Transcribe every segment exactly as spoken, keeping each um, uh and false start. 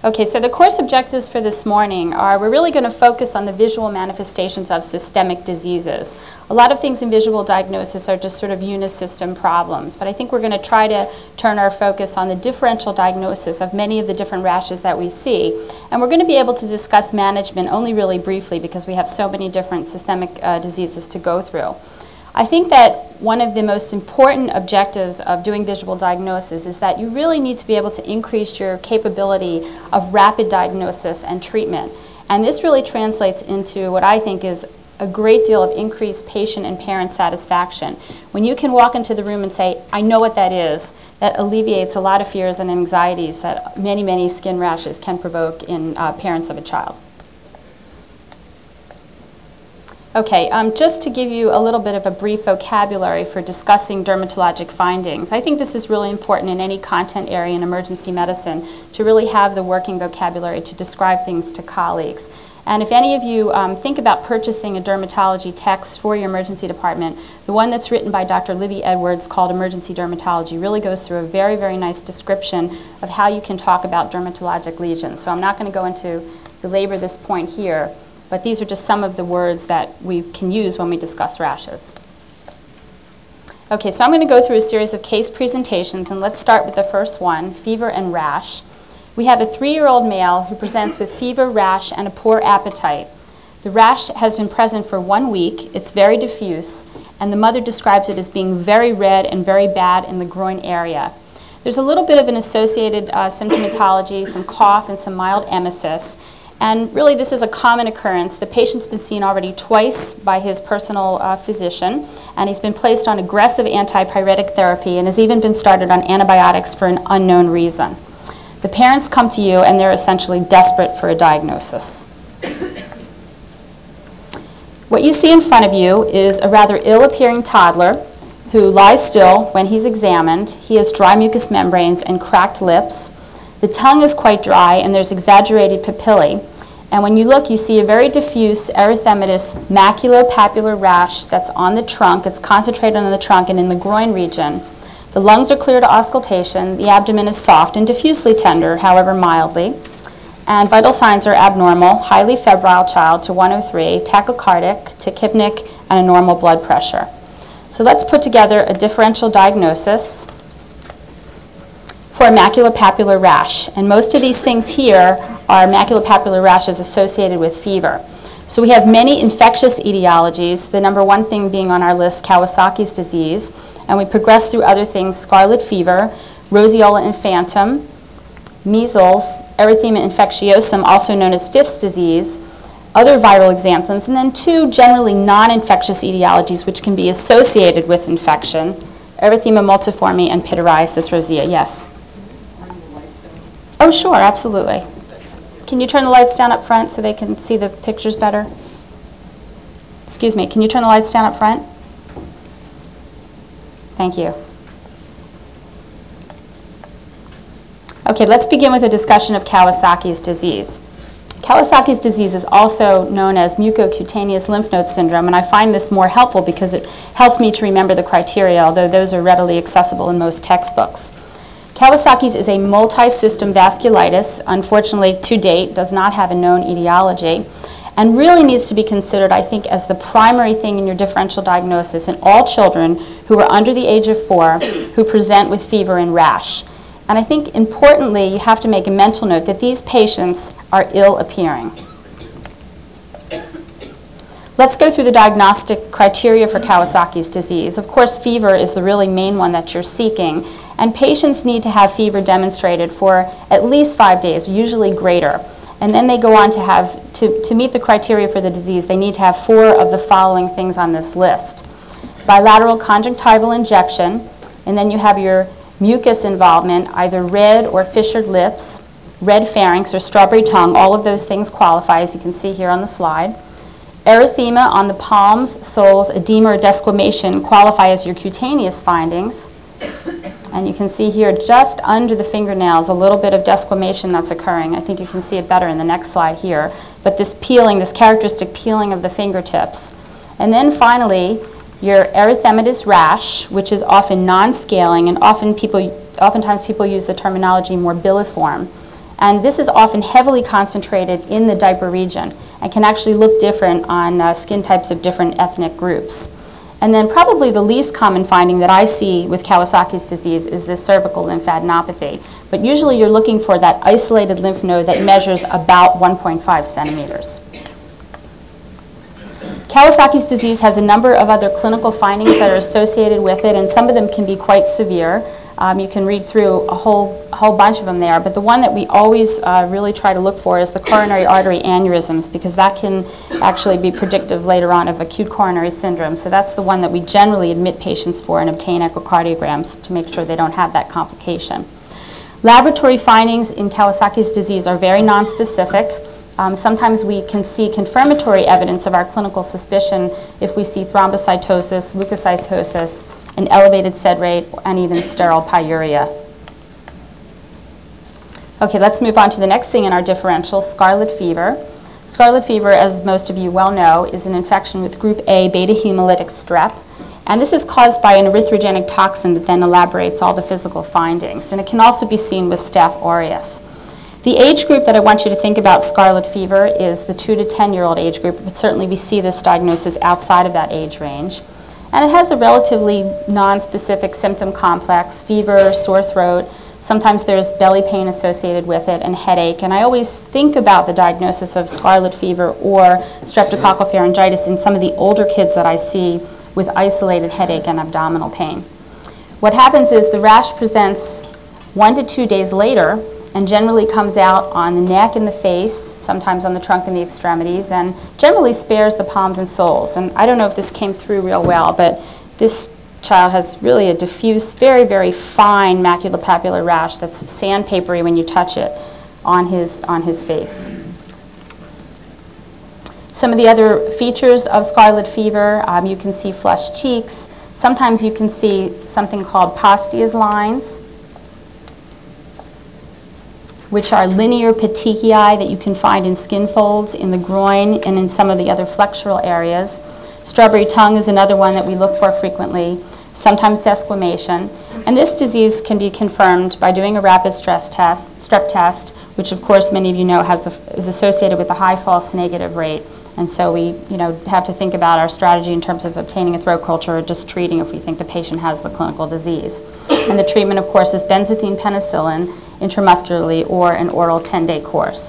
Okay, so the course objectives for this morning are we're really going to focus on the visual manifestations of systemic diseases. A lot of things in visual diagnosis are just sort of unisystem problems, but I think we're going to try to turn our focus on the differential diagnosis of many of the different rashes that we see. And we're going to be able to discuss management only really briefly because we have so many different systemic uh, diseases to go through. I think that one of the most important objectives of doing visual diagnosis is that you really need to be able to increase your capability of rapid diagnosis and treatment. And this really translates into what I think is a great deal of increased patient and parent satisfaction. When you can walk into the room and say, I know what that is, that alleviates a lot of fears and anxieties that many, many skin rashes can provoke in uh, parents of a child. Okay, um, just to give you a little bit of a brief vocabulary for discussing dermatologic findings. I think this is really important in any content area in emergency medicine to really have the working vocabulary to describe things to colleagues. And if any of you um, think about purchasing a dermatology text for your emergency department, the one that's written by Doctor Libby Edwards called Emergency Dermatology really goes through a very, very nice description of how you can talk about dermatologic lesions. So I'm not going to go into belabor this point here, but these are just some of the words that we can use when we discuss rashes. Okay, so I'm going to go through a series of case presentations, and let's start with the first one, fever and rash. We have a three-year-old male who presents with fever, rash, and a poor appetite. The rash has been present for one week. It's very diffuse, and the mother describes it as being very red and very bad in the groin area. There's a little bit of an associated uh, symptomatology, some cough and some mild emesis. And really, this is a common occurrence. The patient's been seen already twice by his personal uh, physician, and he's been placed on aggressive antipyretic therapy and has even been started on antibiotics for an unknown reason. The parents come to you, and they're essentially desperate for a diagnosis. What you see in front of you is a rather ill-appearing toddler who lies still when he's examined. He has dry mucous membranes and cracked lips. The tongue is quite dry, and there's exaggerated papillae. And when you look, you see a very diffuse erythematous maculopapular rash that's on the trunk. It's concentrated on the trunk and in the groin region. The lungs are clear to auscultation. The abdomen is soft and diffusely tender, however mildly. And vital signs are abnormal, highly febrile child to one oh three, tachycardic, tachypneic, and a normal blood pressure. So let's put together a differential diagnosis for a maculopapular rash. And most of these things here are maculopapular rashes associated with fever. So we have many infectious etiologies, the number one thing being on our list, Kawasaki's disease. And we progress through other things, scarlet fever, roseola infantum, measles, erythema infectiosum, also known as Fifth's disease, other viral exanthems, and then two generally non-infectious etiologies which can be associated with infection, erythema multiforme and pityriasis rosea. Yes? Oh, sure, absolutely. Can you turn the lights down up front so they can see the pictures better? Excuse me, can you turn the lights down up front? Thank you. Okay, let's begin with a discussion of Kawasaki's disease. Kawasaki's disease is also known as mucocutaneous lymph node syndrome, and I find this more helpful because it helps me to remember the criteria, although those are readily accessible in most textbooks. Kawasaki's is a multi-system vasculitis, unfortunately to date does not have a known etiology, and really needs to be considered, I think, as the primary thing in your differential diagnosis in all children who are under the age of four who present with fever and rash. And I think importantly, you have to make a mental note that these patients are ill-appearing. Let's go through the diagnostic criteria for Kawasaki's disease. Of course, fever is the really main one that you're seeking, and patients need to have fever demonstrated for at least five days, usually greater. And then they go on to have, to, to meet the criteria for the disease, they need to have four of the following things on this list. Bilateral conjunctival injection, and then you have your mucus involvement, either red or fissured lips, red pharynx or strawberry tongue. All of those things qualify, as you can see here on the slide. Erythema on the palms, soles, edema or desquamation qualify as your cutaneous findings. And you can see here just under the fingernails a little bit of desquamation that's occurring. I think you can see it better in the next slide here. But this peeling, this characteristic peeling of the fingertips. And then finally, your erythematous rash, which is often non-scaling, and often people, oftentimes people use the terminology morbilliform. And this is often heavily concentrated in the diaper region and can actually look different on uh, skin types of different ethnic groups. And then probably the least common finding that I see with Kawasaki's disease is this cervical lymphadenopathy. But usually you're looking for that isolated lymph node that measures about one point five centimeters. Kawasaki's disease has a number of other clinical findings that are associated with it, and some of them can be quite severe. Um, you can read through a whole, a whole bunch of them there, but the one that we always uh, really try to look for is the coronary artery aneurysms, because that can actually be predictive later on of acute coronary syndrome. So that's the one that we generally admit patients for and obtain echocardiograms to make sure they don't have that complication. Laboratory findings in Kawasaki's disease are very nonspecific. Um, sometimes we can see confirmatory evidence of our clinical suspicion if we see thrombocytosis, leukocytosis, an elevated sed rate, and even sterile pyuria. Okay, let's move on to the next thing in our differential, scarlet fever. Scarlet fever, as most of you well know, is an infection with group A beta hemolytic strep, and this is caused by an erythrogenic toxin that then elaborates all the physical findings, and it can also be seen with Staph aureus. The age group that I want you to think about scarlet fever is the two to ten year old age group, but certainly we see this diagnosis outside of that age range. And it has a relatively non-specific symptom complex, fever, sore throat. Sometimes there's belly pain associated with it and headache. And I always think about the diagnosis of scarlet fever or streptococcal pharyngitis in some of the older kids that I see with isolated headache and abdominal pain. What happens is the rash presents one to two days later and generally comes out on the neck and the face, sometimes on the trunk and the extremities, and generally spares the palms and soles. And I don't know if this came through real well, but this child has really a diffuse, very, very fine maculopapular rash that's sandpapery when you touch it on his, on his face. Some of the other features of scarlet fever, um, you can see flushed cheeks. Sometimes you can see something called Pastia's lines, which are linear petechiae that you can find in skin folds, in the groin, and in some of the other flexural areas. Strawberry tongue is another one that we look for frequently, sometimes desquamation. And this disease can be confirmed by doing a rapid stress test, strep test, which of course many of you know has a, is associated with a high false negative rate. And so we you know, have to think about our strategy in terms of obtaining a throat culture or just treating if we think the patient has the clinical disease. And the treatment, of course, is benzathine penicillin intramuscularly or an oral ten-day course.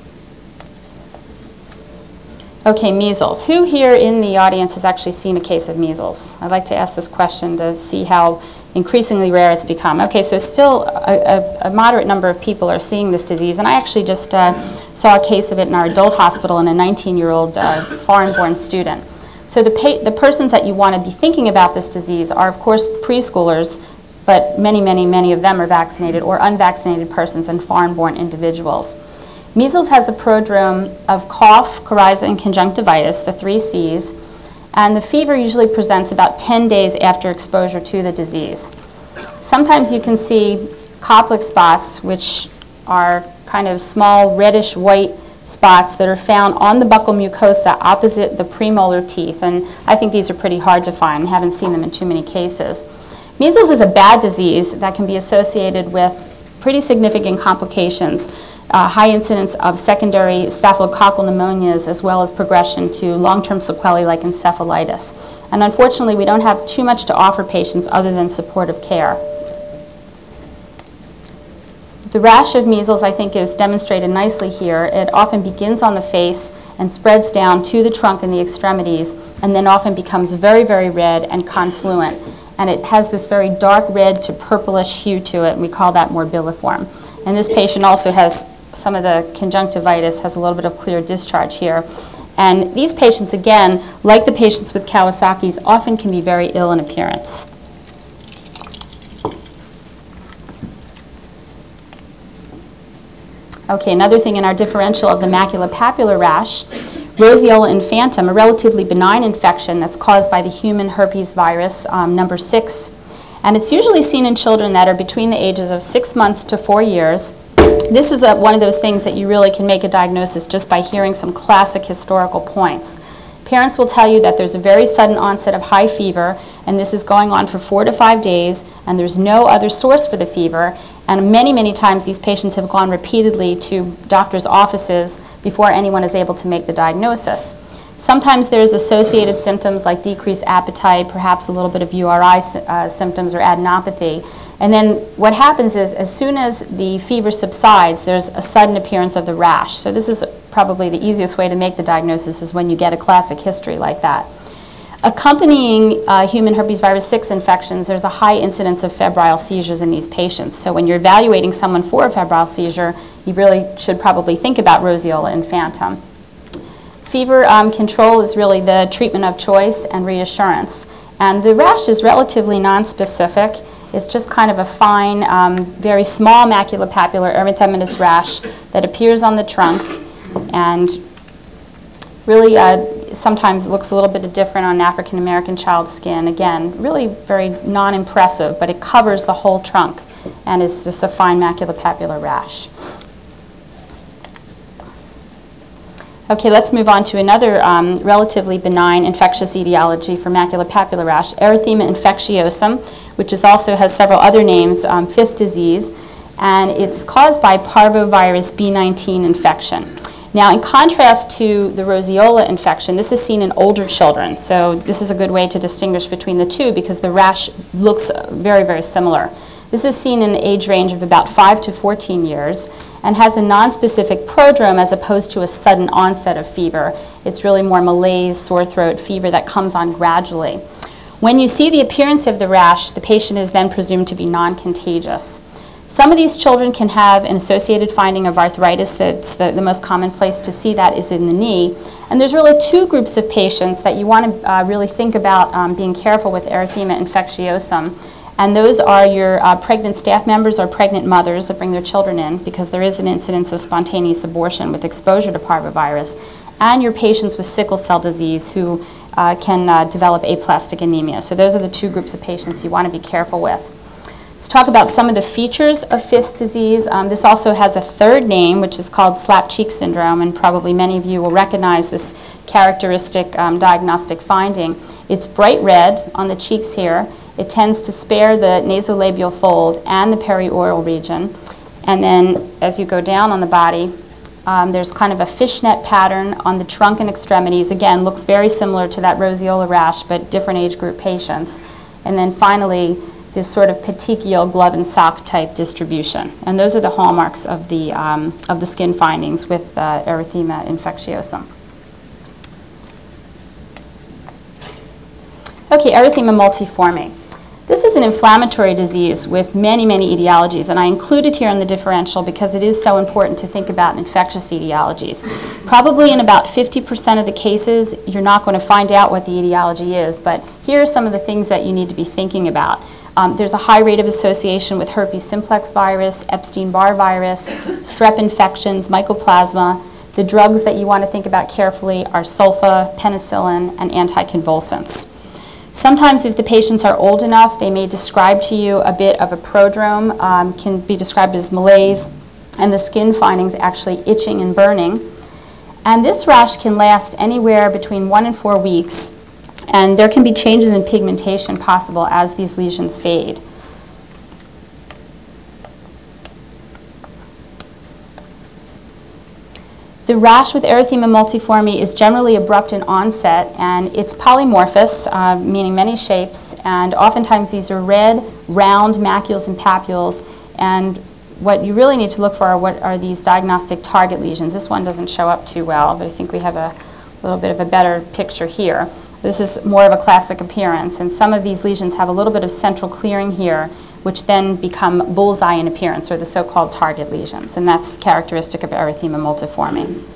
Okay, measles. Who here in the audience has actually seen a case of measles? I'd like to ask this question to see how increasingly rare it's become. Okay, so still a, a, a moderate number of people are seeing this disease, and I actually just uh, saw a case of it in our adult hospital in a nineteen-year-old uh, foreign-born student. So the, pa- the persons that you want to be thinking about this disease are, of course, preschoolers, but many, many, many of them are vaccinated or unvaccinated persons and foreign-born individuals. Measles has a prodrome of cough, coryza, and conjunctivitis, the three C's, and the fever usually presents about ten days after exposure to the disease. Sometimes you can see Koplik spots, which are kind of small reddish white spots that are found on the buccal mucosa opposite the premolar teeth, and I think these are pretty hard to find. I haven't seen them in too many cases. Measles is a bad disease that can be associated with pretty significant complications, uh, high incidence of secondary staphylococcal pneumonias, as well as progression to long-term sequelae like encephalitis. And unfortunately, we don't have too much to offer patients other than supportive care. The rash of measles, I think, is demonstrated nicely here. It often begins on the face and spreads down to the trunk and the extremities, and then often becomes very, very red and confluent. And it has this very dark red to purplish hue to it, and we call that morbilliform. And this patient also has some of the conjunctivitis, has a little bit of clear discharge here. And these patients, again, like the patients with Kawasaki's, often can be very ill in appearance. Okay, another thing in our differential of the maculopapular rash, roseola infantum, a relatively benign infection that's caused by the human herpes virus, um, number six. And it's usually seen in children that are between the ages of six months to four years. This is a, one of those things that you really can make a diagnosis just by hearing some classic historical points. Parents will tell you that there's a very sudden onset of high fever, and this is going on for four to five days, and there's no other source for the fever. And many, many times these patients have gone repeatedly to doctors' offices before anyone is able to make the diagnosis. Sometimes there's associated symptoms like decreased appetite, perhaps a little bit of U R I uh, symptoms or adenopathy. And then what happens is, as soon as the fever subsides, there's a sudden appearance of the rash. So this is probably the easiest way to make the diagnosis, is when you get a classic history like that. Accompanying uh, human herpes virus six infections, there's a high incidence of febrile seizures in these patients. So when you're evaluating someone for a febrile seizure, you really should probably think about roseola infantum. Fever um, control is really the treatment of choice and reassurance. And the rash is relatively nonspecific. It's just kind of a fine, um, very small maculopapular erythematous rash that appears on the trunk, and really uh, sometimes looks a little bit different on an African American child's skin. Again, really very non-impressive, but it covers the whole trunk and is just a fine maculopapular rash. Okay, let's move on to another um, relatively benign infectious etiology for maculopapular rash, erythema infectiosum, which is also has several other names, um, fifth disease, and it's caused by parvovirus B nineteen infection. Now, in contrast to the roseola infection, this is seen in older children, so this is a good way to distinguish between the two because the rash looks very, very similar. This is seen in the age range of about five to fourteen years, and has a nonspecific prodrome as opposed to a sudden onset of fever. It's really more malaise, sore throat, fever that comes on gradually. When you see the appearance of the rash, the patient is then presumed to be non-contagious. Some of these children can have an associated finding of arthritis. That's the, the most common place to see that is in the knee. And there's really two groups of patients that you want to uh, really think about um, being careful with erythema infectiosum. And those are your uh, pregnant staff members or pregnant mothers that bring their children in, because there is an incidence of spontaneous abortion with exposure to parvovirus, and your patients with sickle cell disease who uh, can uh, develop aplastic anemia. So those are the two groups of patients you want to be careful with. Let's talk about some of the features of Fifth disease. Um, this also has a third name, which is called slap cheek syndrome, and probably many of you will recognize this characteristic um, diagnostic finding. It's bright red on the cheeks here. It tends to spare the nasolabial fold and the perioral region. And then as you go down on the body, um, there's kind of a fishnet pattern on the trunk and extremities. Again, looks very similar to that roseola rash, but different age group patients. And then finally, this sort of petechial glove and sock type distribution. And those are the hallmarks of the, um, of the skin findings with uh, erythema infectiosum. Okay, erythema multiforme. This is an inflammatory disease with many, many etiologies, and I include it here in the differential because it is so important to think about infectious etiologies. Probably in about fifty percent of the cases, you're not going to find out what the etiology is, but here are some of the things that you need to be thinking about. Um, there's a high rate of association with herpes simplex virus, Epstein-Barr virus, strep infections, mycoplasma. The drugs that you want to think about carefully are sulfa, penicillin, and anticonvulsants. Sometimes if the patients are old enough, they may describe to you a bit of a prodrome, um, can be described as malaise, and the skin findings actually itching and burning. And this rash can last anywhere between one and four weeks, and there can be changes in pigmentation possible as these lesions fade. The rash with erythema multiforme is generally abrupt in onset, and it's polymorphous, uh, meaning many shapes, and oftentimes these are red, round macules and papules, and what you really need to look for are what are these diagnostic target lesions. This one doesn't show up too well, but I think we have a little bit of a better picture here. This is more of a classic appearance, and some of these lesions have a little bit of central clearing here, which then become bullseye in appearance, or the so-called target lesions, and that's characteristic of erythema multiforme.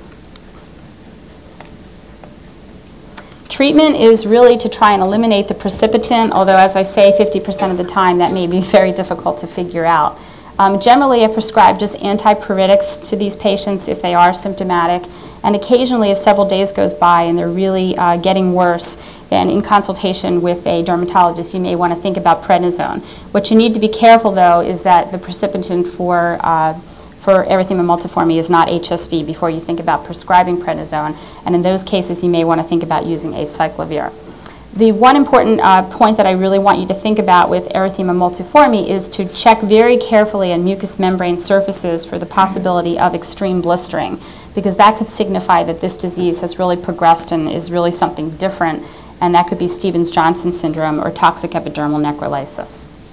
Treatment is really to try and eliminate the precipitant, although as I say, fifty percent of the time that may be very difficult to figure out. Um, generally, I prescribe just antipyretics to these patients if they are symptomatic, and occasionally if several days goes by and they're really uh, getting worse, then in consultation with a dermatologist, you may want to think about prednisone. What you need to be careful, though, is that the precipitant for uh, for erythema multiforme is not H S V before you think about prescribing prednisone, and in those cases, you may want to think about using acyclovir. The one important uh, point that I really want you to think about with erythema multiforme is to check very carefully on mucous membrane surfaces for the possibility of extreme blistering, because that could signify that this disease has really progressed and is really something different, and that could be Stevens-Johnson syndrome or toxic epidermal necrolysis.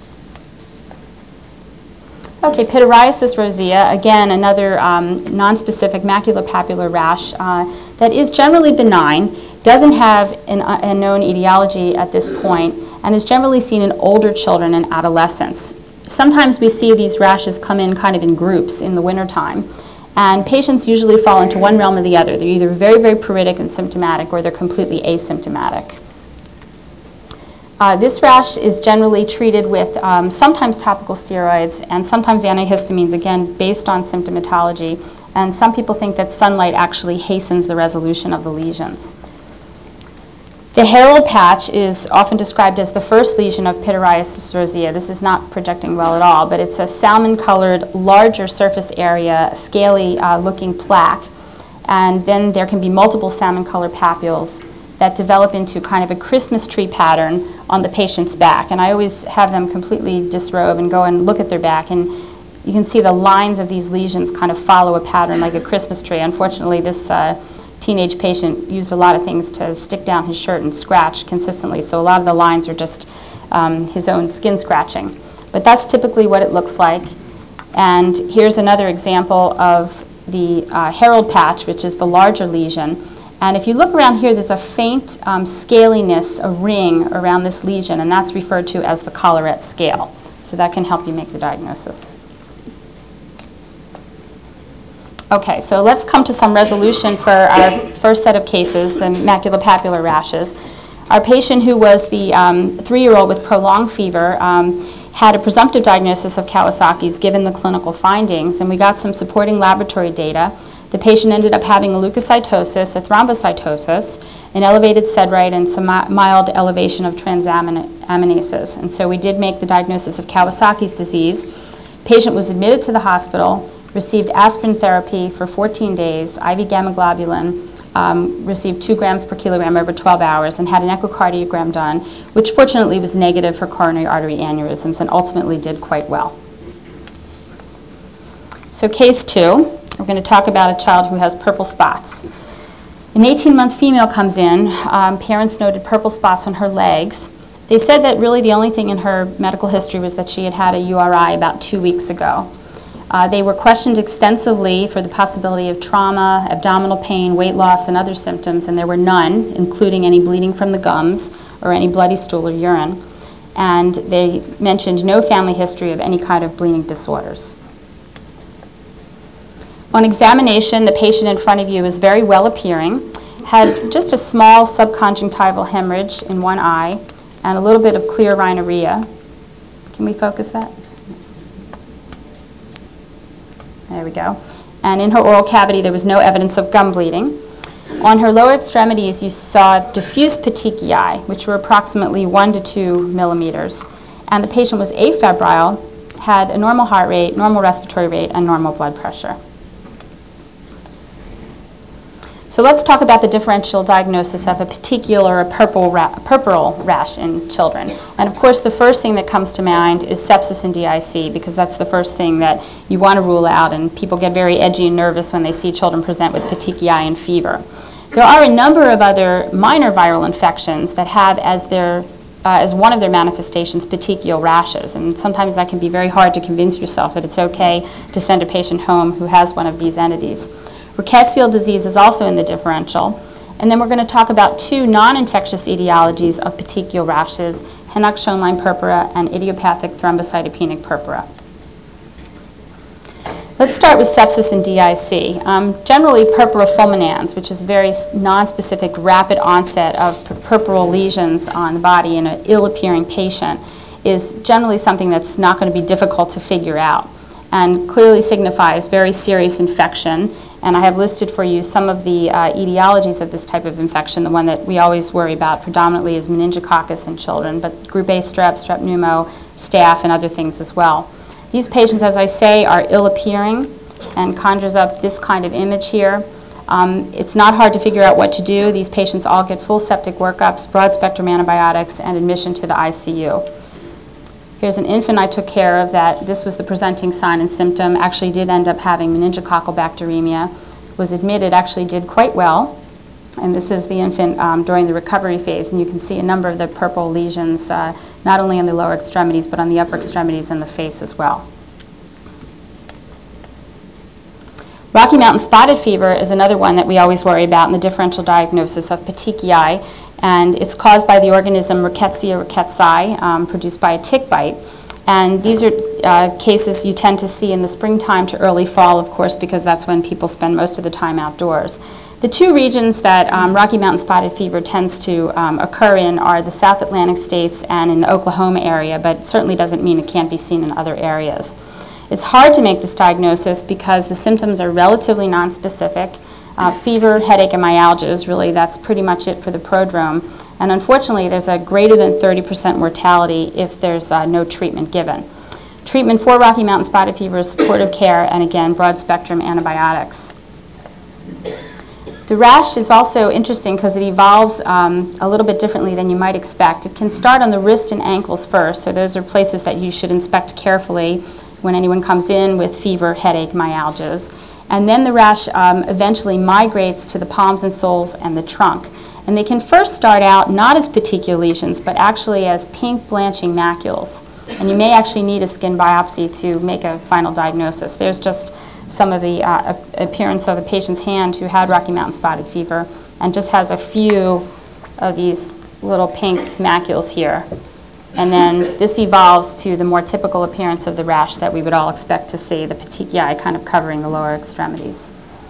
Okay, pityriasis rosea, again, another um, nonspecific maculopapular rash uh, that is generally benign, doesn't have an, uh, a known etiology at this point, and is generally seen in older children and adolescents. Sometimes we see these rashes come in kind of in groups in the wintertime, and patients usually fall into one realm or the other. They're either very, very pruritic and symptomatic, or they're completely asymptomatic. Uh, this rash is generally treated with um, sometimes topical steroids and sometimes antihistamines, again, based on symptomatology. And some people think that sunlight actually hastens the resolution of the lesions. The Harold patch is often described as the first lesion of pityriasis rosea. This is not projecting well at all, but it's a salmon-colored, larger surface area, scaly-looking uh, plaque. And then there can be multiple salmon-colored papules that develop into kind of a Christmas tree pattern on the patient's back. And I always have them completely disrobe and go and look at their back, and you can see the lines of these lesions kind of follow a pattern like a Christmas tree. Unfortunately, this uh, teenage patient used a lot of things to stick down his shirt and scratch consistently, so a lot of the lines are just um, his own skin scratching. But that's typically what it looks like. And here's another example of the uh, Harold patch, which is the larger lesion. And if you look around here, there's a faint um, scaliness, a ring around this lesion, and that's referred to as the Collarette scale. So that can help you make the diagnosis. Okay, so let's come to some resolution for our first set of cases, the maculopapular rashes. Our patient, who was the um, three-year-old with prolonged fever, um, had a presumptive diagnosis of Kawasaki's given the clinical findings, and we got some supporting laboratory data. The patient ended up having a leukocytosis, a thrombocytosis, an elevated SEDRite, and some mi- mild elevation of transaminases. And so we did make the diagnosis of Kawasaki's disease. Patient was admitted to the hospital, received aspirin therapy for fourteen days, I V gamma globulin, um, received two grams per kilogram over twelve hours, and had an echocardiogram done, which fortunately was negative for coronary artery aneurysms and ultimately did quite well. So case two. We're going to talk about a child who has purple spots. An eighteen-month female comes in. Um, parents noted purple spots on her legs. They said that really the only thing in her medical history was that she had had a U R I about two weeks ago. Uh, they were questioned extensively for the possibility of trauma, abdominal pain, weight loss, and other symptoms, and there were none, including any bleeding from the gums or any bloody stool or urine. And they mentioned no family history of any kind of bleeding disorders. On examination, the patient in front of you is very well appearing, had just a small subconjunctival hemorrhage in one eye, and a little bit of clear rhinorrhea. Can we focus that? There we go. And in her oral cavity, there was no evidence of gum bleeding. On her lower extremities, you saw diffuse petechiae, which were approximately one to two millimeters. And the patient was afebrile, had a normal heart rate, normal respiratory rate, and normal blood pressure. So let's talk about the differential diagnosis of a petechial or a purple ra- purple rash in children. And of course, the first thing that comes to mind is sepsis and D I C, because that's the first thing that you want to rule out, and people get very edgy and nervous when they see children present with petechiae and fever. There are a number of other minor viral infections that have as their uh, as one of their manifestations petechial rashes, and sometimes that can be very hard to convince yourself that it's okay to send a patient home who has one of these entities. Rickettsial disease is also in the differential. And then we're going to talk about two non-infectious etiologies of petechial rashes, Henoch-Schönlein purpura and idiopathic thrombocytopenic purpura. Let's start with sepsis and D I C. Um, generally, purpura fulminans, which is very non-specific rapid onset of pu- purpural lesions on the body in an ill-appearing patient, is generally something that's not going to be difficult to figure out and clearly signifies very serious infection. And I have listed for you some of the uh, etiologies of this type of infection. The one that we always worry about predominantly is meningococcus in children, but group A strep, strep pneumo, staph, and other things as well. These patients, as I say, are ill-appearing and conjures up this kind of image here. Um, it's not hard to figure out what to do. These patients all get full septic workups, broad-spectrum antibiotics, and admission to the I C U. Here's an infant I took care of that this was the presenting sign and symptom, actually did end up having meningococcal bacteremia, was admitted, actually did quite well. And this is the infant um, during the recovery phase, and you can see a number of the purple lesions, uh, not only on the lower extremities, but on the upper extremities and the face as well. Rocky Mountain spotted fever is another one that we always worry about in the differential diagnosis of petechiae, and it's caused by the organism Rickettsia rickettsii, um, produced by a tick bite. And these are uh, cases you tend to see in the springtime to early fall, of course, because that's when people spend most of the time outdoors. The two regions that um, Rocky Mountain spotted fever tends to um, occur in are the South Atlantic states and in the Oklahoma area, but certainly doesn't mean it can't be seen in other areas. It's hard to make this diagnosis because the symptoms are relatively nonspecific. Uh, fever, headache, and myalgia is really, that's pretty much it for the prodrome. And unfortunately, there's a greater than thirty percent mortality if there's uh, no treatment given. Treatment for Rocky Mountain spotted fever is supportive care and, again, broad-spectrum antibiotics. The rash is also interesting because it evolves um, a little bit differently than you might expect. It can start on the wrist and ankles first, so those are places that you should inspect carefully when anyone comes in with fever, headache, myalgias. And then the rash um, eventually migrates to the palms and soles and the trunk. And they can first start out not as petechial lesions, but actually as pink blanching macules. And you may actually need a skin biopsy to make a final diagnosis. There's just some of the uh, appearance of a patient's hand who had Rocky Mountain spotted fever and just has a few of these little pink macules here. And then this evolves to the more typical appearance of the rash that we would all expect to see, the petechiae kind of covering the lower extremities.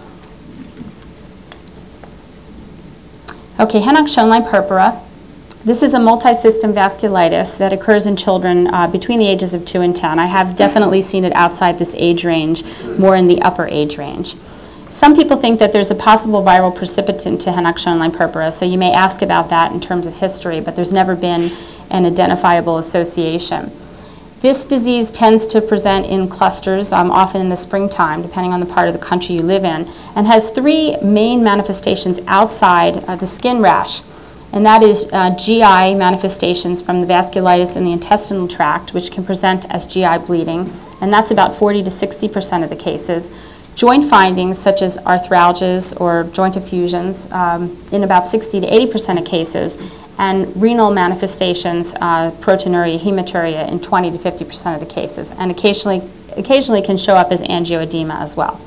Okay, Henoch-Schönlein purpura. This is a multisystem vasculitis that occurs in children uh, between the ages of two and ten. I have definitely seen it outside this age range, more in the upper age range. Some people think that there's a possible viral precipitant to Henoch-Schönlein purpura, so you may ask about that in terms of history, but there's never been an identifiable association. This disease tends to present in clusters, um, often in the springtime, depending on the part of the country you live in, and has three main manifestations outside uh, the skin rash. And that is uh, G I manifestations from the vasculitis in the intestinal tract, which can present as G I bleeding, and that's about forty to sixty percent of the cases. Joint findings, such as arthralgias or joint effusions, um, in about sixty to eighty percent of cases, and renal manifestations, uh, proteinuria, hematuria, in twenty to fifty percent of the cases, and occasionally, occasionally can show up as angioedema as well.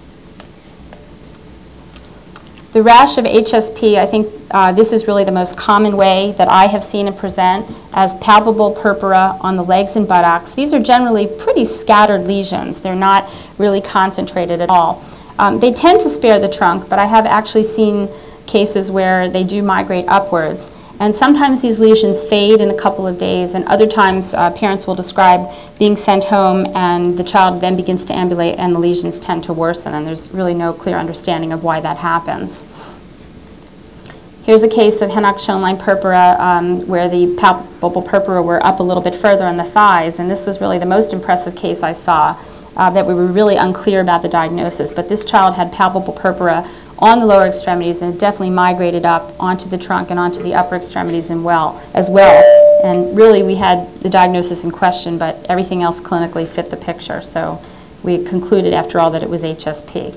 The rash of H S P, I think uh, this is really the most common way that I have seen it present, as palpable purpura on the legs and buttocks. These are generally pretty scattered lesions. They're not really concentrated at all. Um, they tend to spare the trunk, but I have actually seen cases where they do migrate upwards. And sometimes these lesions fade in a couple of days, and other times uh, parents will describe being sent home and the child then begins to ambulate and the lesions tend to worsen, and there's really no clear understanding of why that happens. Here's a case of Henoch-Schönlein purpura um, where the palpable purpura were up a little bit further on the thighs, and this was really the most impressive case I saw, uh, that we were really unclear about the diagnosis. But this child had palpable purpura on the lower extremities and definitely migrated up onto the trunk and onto the upper extremities and well, as well. And really we had the diagnosis in question, but everything else clinically fit the picture. So we concluded after all that it was H S P.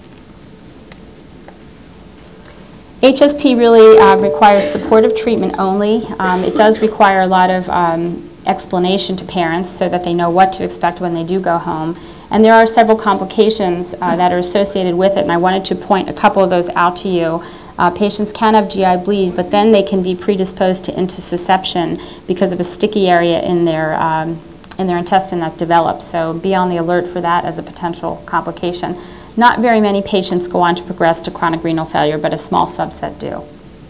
H S P really uh, requires supportive treatment only. Um, it does require a lot of um, explanation to parents so that they know what to expect when they do go home. And there are several complications uh, that are associated with it, and I wanted to point a couple of those out to you. Uh, patients can have G I bleed, but then they can be predisposed to intussusception because of a sticky area in their um, in their intestine that develops. So be on the alert for that as a potential complication. Not very many patients go on to progress to chronic renal failure, but a small subset do.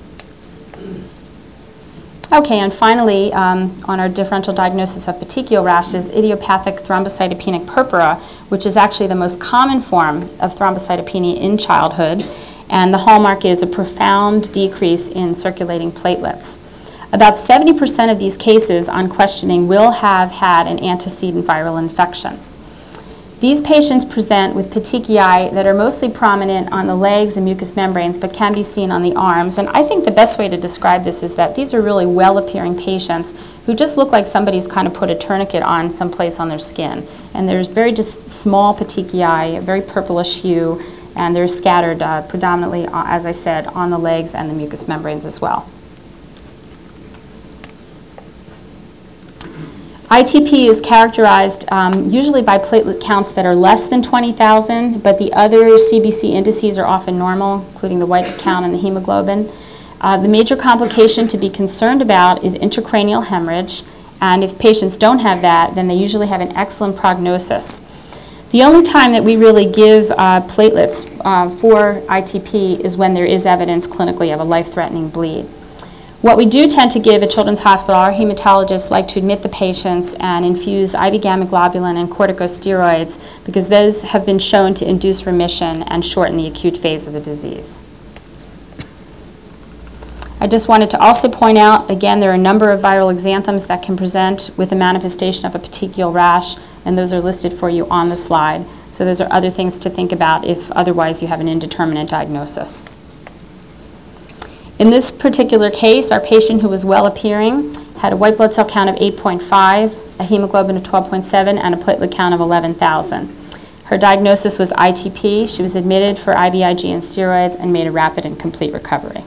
Okay, and finally, um, on our differential diagnosis of petechial rashes, idiopathic thrombocytopenic purpura, which is actually the most common form of thrombocytopenia in childhood, and the hallmark is a profound decrease in circulating platelets. About seventy percent of these cases on questioning will have had an antecedent viral infection. These patients present with petechiae that are mostly prominent on the legs and mucous membranes, but can be seen on the arms. And I think the best way to describe this is that these are really well-appearing patients who just look like somebody's kind of put a tourniquet on someplace on their skin. And there's very just small petechiae, a very purplish hue, and they're scattered uh, predominantly, uh, as I said, on the legs and the mucous membranes as well. I T P is characterized um, usually by platelet counts that are less than twenty thousand, but the other C B C indices are often normal, including the white count and the hemoglobin. Uh, the major complication to be concerned about is intracranial hemorrhage, and if patients don't have that, then they usually have an excellent prognosis. The only time that we really give uh, platelets uh, for I T P is when there is evidence clinically of a life-threatening bleed. What we do tend to give at Children's Hospital, our hematologists like to admit the patients and infuse I V gamma globulin and corticosteroids because those have been shown to induce remission and shorten the acute phase of the disease. I just wanted to also point out, again, there are a number of viral exanthems that can present with a manifestation of a petechial rash, and those are listed for you on the slide. So those are other things to think about if otherwise you have an indeterminate diagnosis. In this particular case, our patient who was well appearing had a white blood cell count of eight point five, a hemoglobin of twelve point seven, and a platelet count of eleven thousand. Her diagnosis was I T P. She was admitted for I V I G and steroids and made a rapid and complete recovery.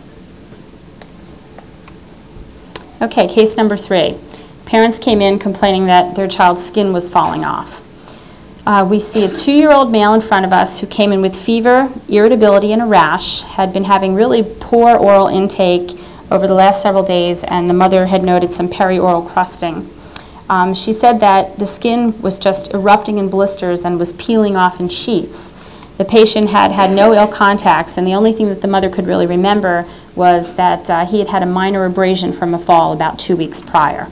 Okay, case number three. Parents came in complaining that their child's skin was falling off. Uh, we see a two-year-old male in front of us who came in with fever, irritability, and a rash, had been having really poor oral intake over the last several days, and the mother had noted some perioral crusting. Um, she said that the skin was just erupting in blisters and was peeling off in sheets. The patient had had no ill contacts, and the only thing that the mother could really remember was that uh, he had had a minor abrasion from a fall about two weeks prior.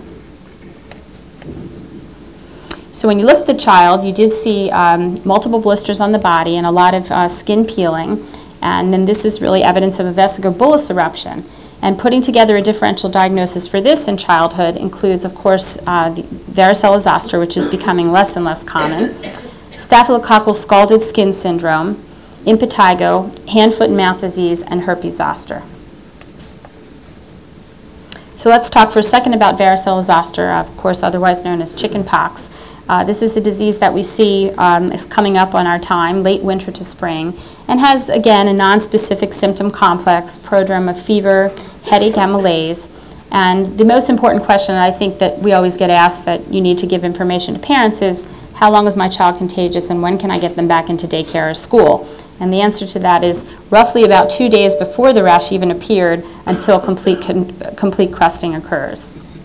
So when you look at the child, you did see um, multiple blisters on the body and a lot of uh, skin peeling, and then this is really evidence of a vesico-bullous eruption. And putting together a differential diagnosis for this in childhood includes, of course, uh, the varicella zoster, which is becoming less and less common, staphylococcal scalded skin syndrome, impetigo, hand, foot, and mouth disease, and herpes zoster. So let's talk for a second about varicella zoster, of course otherwise known as chicken pox. Uh, this is a disease that we see um, is coming up on our time, late winter to spring, and has, again, a nonspecific symptom complex, prodrome of fever, headache, and malaise. And the most important question I think that we always get asked that you need to give information to parents is, how long is my child contagious and when can I get them back into daycare or school? And the answer to that is roughly about two days before the rash even appeared until complete, con- complete crusting occurs.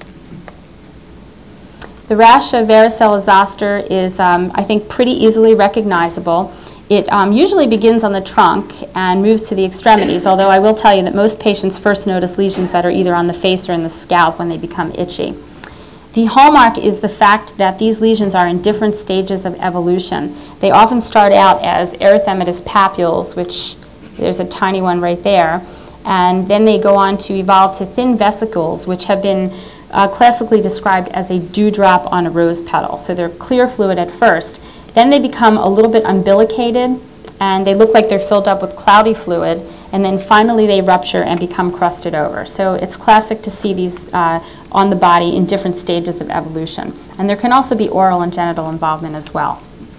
The rash of varicella zoster is, um, I think, pretty easily recognizable. It um, usually begins on the trunk and moves to the extremities, although I will tell you that most patients first notice lesions that are either on the face or in the scalp when they become itchy. The hallmark is the fact that these lesions are in different stages of evolution. They often start out as erythematous papules, which there's a tiny one right there, and then they go on to evolve to thin vesicles, which have been Uh, classically described as a dewdrop on a rose petal. So they're clear fluid at first. Then they become a little bit umbilicated, and they look like they're filled up with cloudy fluid, and then finally they rupture and become crusted over. So it's classic to see these uh, on the body in different stages of evolution. And there can also be oral and genital involvement as well.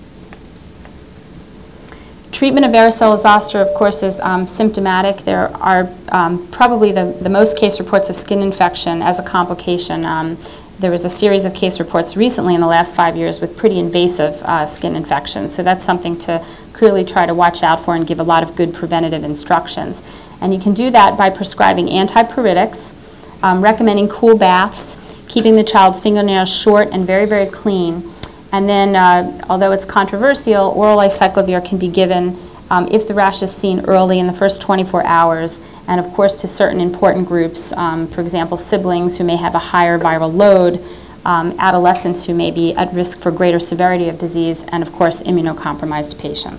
Treatment of varicella zoster, of course, is um, symptomatic. There are um, probably the, the most case reports of skin infection as a complication. Um, there was a series of case reports recently in the last five years with pretty invasive uh, skin infections. So that's something to clearly try to watch out for and give a lot of good preventative instructions. And you can do that by prescribing antipyretics, um, recommending cool baths, keeping the child's fingernails short and very, very clean. And then, uh, although it's controversial, oral acyclovir can be given um, if the rash is seen early in the first twenty-four hours, and of course to certain important groups, um, for example, siblings who may have a higher viral load, um, adolescents who may be at risk for greater severity of disease, and of course immunocompromised patients.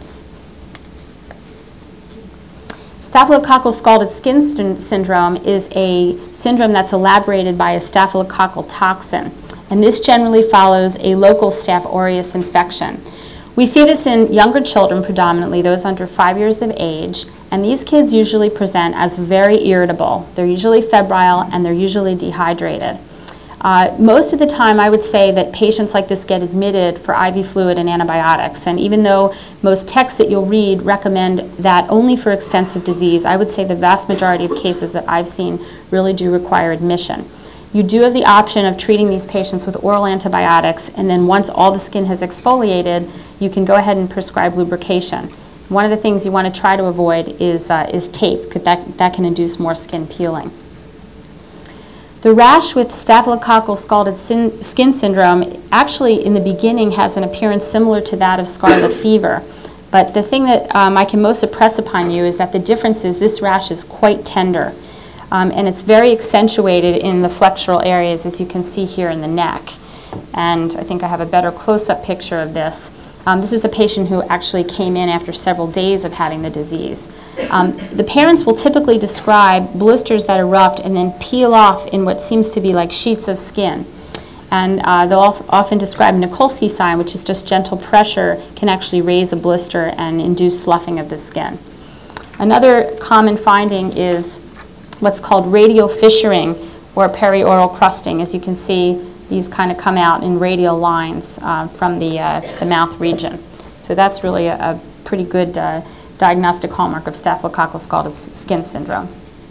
Staphylococcal scalded skin st- syndrome is a syndrome that's elaborated by a staphylococcal toxin. And this generally follows a local Staph aureus infection. We see this in younger children predominantly, those under five years of age, and these kids usually present as very irritable. They're usually febrile and they're usually dehydrated. Uh, most of the time, I would say that patients like this get admitted for I V fluid and antibiotics, and even though most texts that you'll read recommend that only for extensive disease, I would say the vast majority of cases that I've seen really do require admission. You do have the option of treating these patients with oral antibiotics, and then once all the skin has exfoliated, you can go ahead and prescribe lubrication. One of the things you want to try to avoid is, uh, is tape, because that, that can induce more skin peeling. The rash with staphylococcal scalded skin syndrome actually in the beginning has an appearance similar to that of scarlet fever. But the thing that um, I can most impress upon you is that the difference is this rash is quite tender. Um, and it's very accentuated in the flexural areas, as you can see here in the neck. And I think I have a better close-up picture of this. Um, this is a patient who actually came in after several days of having the disease. Um, the parents will typically describe blisters that erupt and then peel off in what seems to be like sheets of skin. And uh, they'll of- often describe Nikolsky sign, which is just gentle pressure, can actually raise a blister and induce sloughing of the skin. Another common finding is what's called radial fissuring or perioral crusting. As you can see, these kind of come out in radial lines uh, from the, uh, the mouth region. So that's really a, a pretty good uh, diagnostic hallmark of staphylococcal scalded skin syndrome.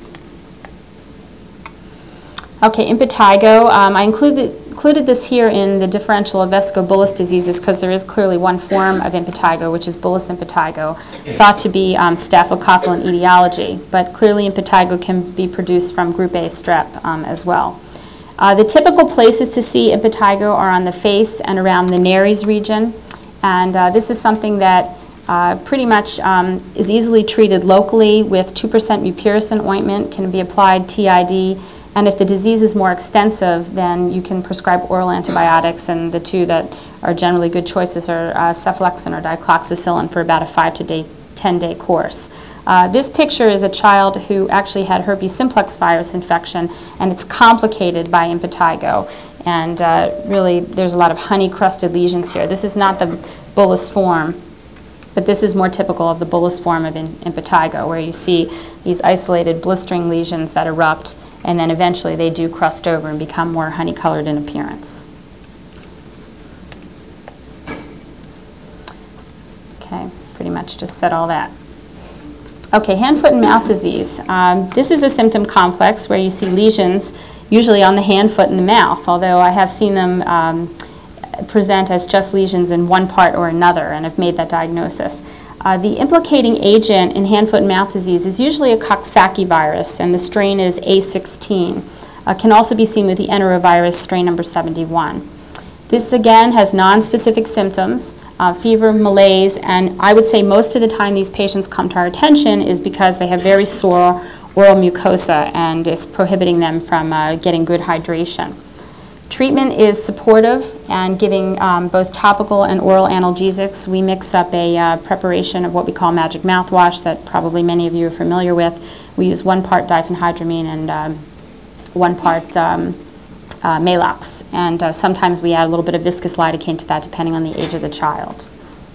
Okay, impetigo. Um, I included, included this here in the differential of vesico-bullous diseases because there is clearly one form of impetigo, which is bullous impetigo, thought to be um, staphylococcal in etiology, but clearly impetigo can be produced from group A strep um, as well. Uh, the typical places to see impetigo are on the face and around the nares region, and uh, this is something that uh, pretty much um, is easily treated locally with two percent mupirocin ointment, can be applied T I D, and if the disease is more extensive, then you can prescribe oral antibiotics, and the two that are generally good choices are uh, cephalexin or dicloxacillin for about a five to ten day course. Uh, this picture is a child who actually had herpes simplex virus infection, and it's complicated by impetigo. And uh, really, there's a lot of honey-crusted lesions here. This is not the bullous form, but this is more typical of the bullous form of in- impetigo, where you see these isolated blistering lesions that erupt, and then eventually they do crust over and become more honey-colored in appearance. Okay, pretty much just said all that. Okay, hand, foot, and mouth disease. Um, this is a symptom complex where you see lesions usually on the hand, foot, and the mouth, although I have seen them um, present as just lesions in one part or another, and have made that diagnosis. Uh, the implicating agent in hand, foot, and mouth disease is usually a Coxsackie virus, and the strain is A sixteen. Uh, can also be seen with the enterovirus strain number seventy-one. This, again, has nonspecific symptoms. Uh, fever, malaise, and I would say most of the time these patients come to our attention is because they have very sore oral mucosa and it's prohibiting them from uh, getting good hydration. Treatment is supportive and giving um, both topical and oral analgesics. We mix up a uh, preparation of what we call magic mouthwash that probably many of you are familiar with. We use one part diphenhydramine and um, one part um, uh, Maalox. And uh, sometimes we add a little bit of viscous lidocaine to that depending on the age of the child.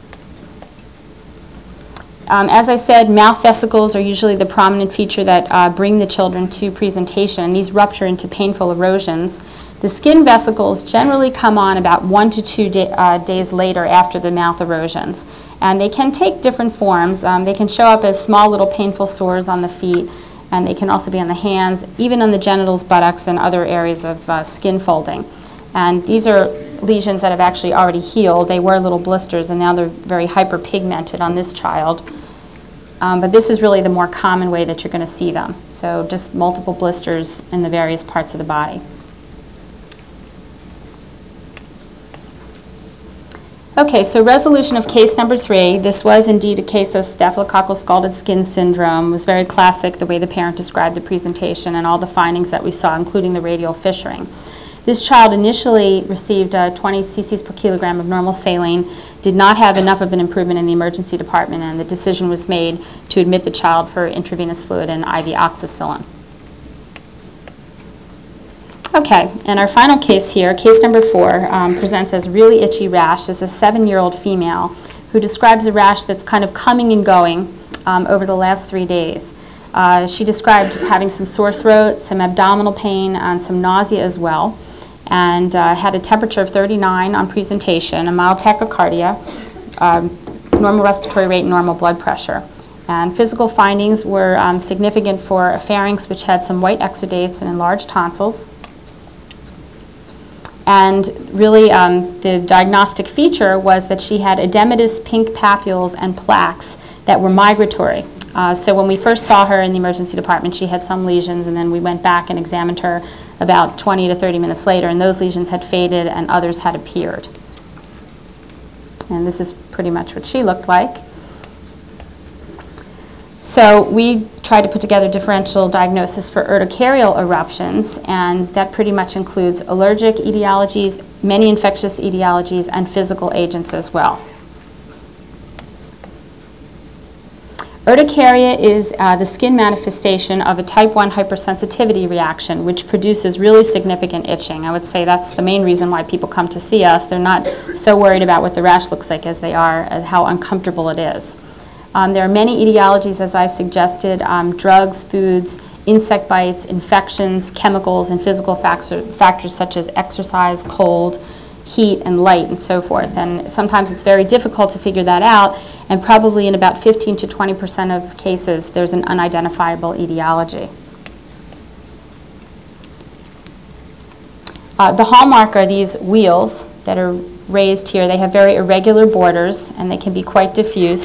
Um, as I said, mouth vesicles are usually the prominent feature that uh, bring the children to presentation. These rupture into painful erosions. The skin vesicles generally come on about one to two da- uh, days later after the mouth erosions. And they can take different forms. Um, they can show up as small little painful sores on the feet, and they can also be on the hands, even on the genitals, buttocks, and other areas of uh, skin folding. And these are lesions that have actually already healed. They were little blisters, and now they're very hyperpigmented on this child. Um, but this is really the more common way that you're going to see them. So just multiple blisters in the various parts of the body. Okay, so resolution of case number three. This was indeed a case of staphylococcal scalded skin syndrome. It was very classic, the way the parent described the presentation and all the findings that we saw, including the radial fissuring. This child initially received uh, twenty cc's per kilogram of normal saline, did not have enough of an improvement in the emergency department, and the decision was made to admit the child for intravenous fluid and I V oxacillin. Okay, and our final case here, case number four, um, presents as really itchy rash. This is a seven-year-old female who describes a rash that's kind of coming and going um, over the last three days. Uh, she described having some sore throat, some abdominal pain, and some nausea as well, and uh, had a temperature of thirty-nine on presentation, a mild tachycardia, um, normal respiratory rate, and normal blood pressure. And physical findings were um, significant for a pharynx which had some white exudates and enlarged tonsils. And really um, the diagnostic feature was that she had edematous pink papules and plaques that were migratory. Uh, so when we first saw her in the emergency department, she had some lesions, and then we went back and examined her about twenty to thirty minutes later, and those lesions had faded and others had appeared. And this is pretty much what she looked like. So we tried to put together differential diagnosis for urticarial eruptions, and that pretty much includes allergic etiologies, many infectious etiologies, and physical agents as well. Urticaria is uh, the skin manifestation of a type one hypersensitivity reaction, which produces really significant itching. I would say that's the main reason why people come to see us. They're not so worried about what the rash looks like as they are as how uncomfortable it is. Um, there are many etiologies, as I suggested, um, drugs, foods, insect bites, infections, chemicals, and physical factor, factors such as exercise, cold, heat, and light, and so forth. And sometimes it's very difficult to figure that out, and probably in about fifteen to twenty percent of cases, there's an unidentifiable etiology. Uh, the hallmark are these wheels that are raised here. They have very irregular borders, and they can be quite diffuse.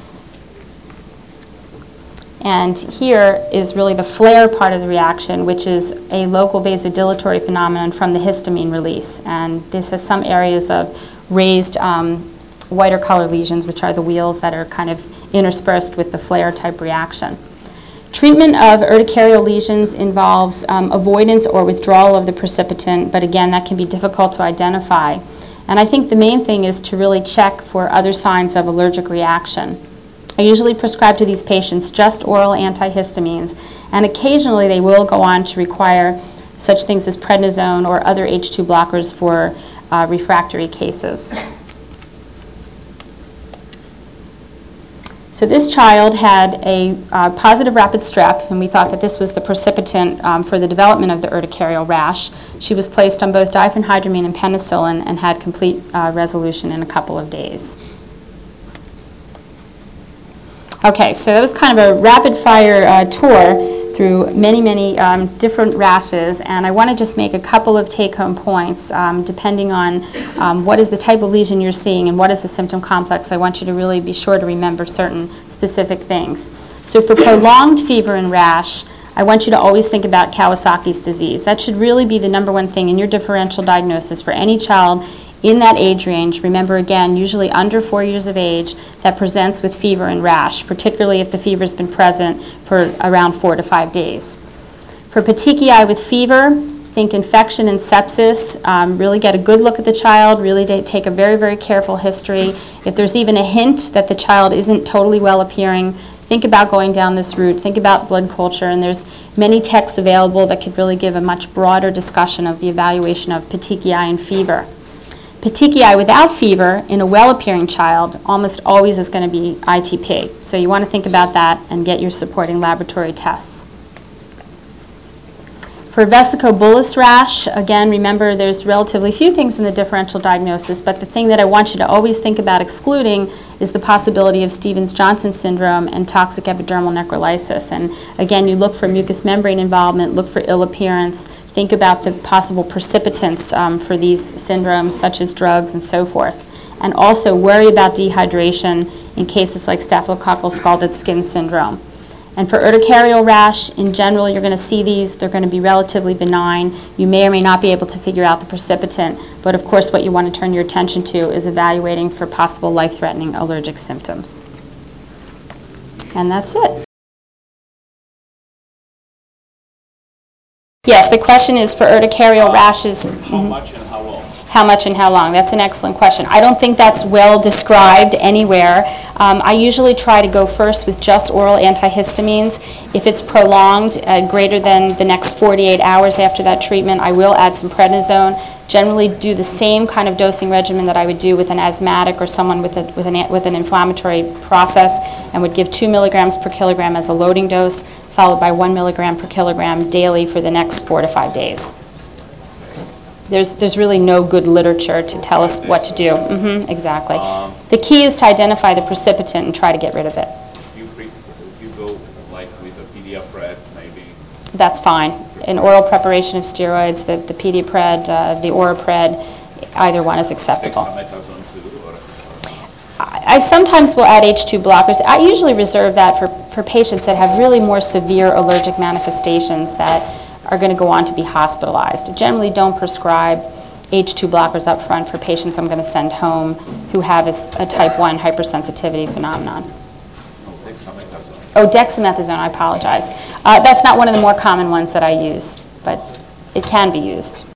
And here is really the flare part of the reaction, which is a local vasodilatory phenomenon from the histamine release. And this has some areas of raised um, whiter color lesions, which are the wheels that are kind of interspersed with the flare type reaction. Treatment of urticarial lesions involves um, avoidance or withdrawal of the precipitant, but again, that can be difficult to identify. And I think the main thing is to really check for other signs of allergic reaction. I usually prescribe to these patients just oral antihistamines, and occasionally they will go on to require such things as prednisone or other H two blockers for uh, refractory cases. So this child had a uh, positive rapid strep, and we thought that this was the precipitant um, for the development of the urticarial rash. She was placed on both diphenhydramine and penicillin and had complete uh, resolution in a couple of days. Okay, so that was kind of a rapid-fire uh, tour through many, many um, different rashes, and I want to just make a couple of take-home points um, depending on um, what is the type of lesion you're seeing and what is the symptom complex. I want you to really be sure to remember certain specific things. So for prolonged fever and rash, I want you to always think about Kawasaki's disease. That should really be the number one thing in your differential diagnosis for any child in that age range. Remember, again, usually under four years of age, that presents with fever and rash, particularly if the fever's been present for around four to five days. For petechiae with fever, think infection and sepsis. Um, really get a good look at the child, really take a very, very careful history. If there's even a hint that the child isn't totally well appearing, think about going down this route. Think about blood culture, and there's many texts available that could really give a much broader discussion of the evaluation of petechiae and fever. Petechiae without fever in a well-appearing child almost always is going to be I T P. So you want to think about that and get your supporting laboratory tests. For vesico-bullous rash, again, remember there's relatively few things in the differential diagnosis, but the thing that I want you to always think about excluding is the possibility of Stevens-Johnson syndrome and toxic epidermal necrolysis. And again, you look for mucous membrane involvement, look for ill appearance, think about the possible precipitants um, for these syndromes, such as drugs and so forth. And also worry about dehydration in cases like staphylococcal scalded skin syndrome. And for urticarial rash, in general, you're going to see these. They're going to be relatively benign. You may or may not be able to figure out the precipitant, but of course what you want to turn your attention to is evaluating for possible life-threatening allergic symptoms. And that's it. Yes, the question is for urticarial rashes. How much and how old? How much and how long? That's an excellent question. I don't think that's well described anywhere. Um, I usually try to go first with just oral antihistamines. If it's prolonged, uh, greater than the next forty-eight hours after that treatment, I will add some prednisone. Generally do the same kind of dosing regimen that I would do with an asthmatic or someone with, a, with, an, with an inflammatory process, and would give two milligrams per kilogram as a loading dose, followed by one milligram per kilogram daily for the next four to five days. There's there's really no good literature to tell us what to do. Mm-hmm, exactly. Um, the key is to identify the precipitant and try to get rid of it. If you, pre- if you go like with a Pediapred, maybe. That's fine. An oral preparation of steroids, the, the Pediapred, uh, the Orapred, either one is acceptable. Dexamethasone too, or? I, I sometimes will add H two blockers. I usually reserve that for, for patients that have really more severe allergic manifestations that are going to go on to be hospitalized. I generally don't prescribe H two blockers up front for patients I'm going to send home who have a, a type one hypersensitivity phenomenon. No, dexamethasone. Oh, dexamethasone, I apologize. Uh, that's not one of the more common ones that I use, but it can be used.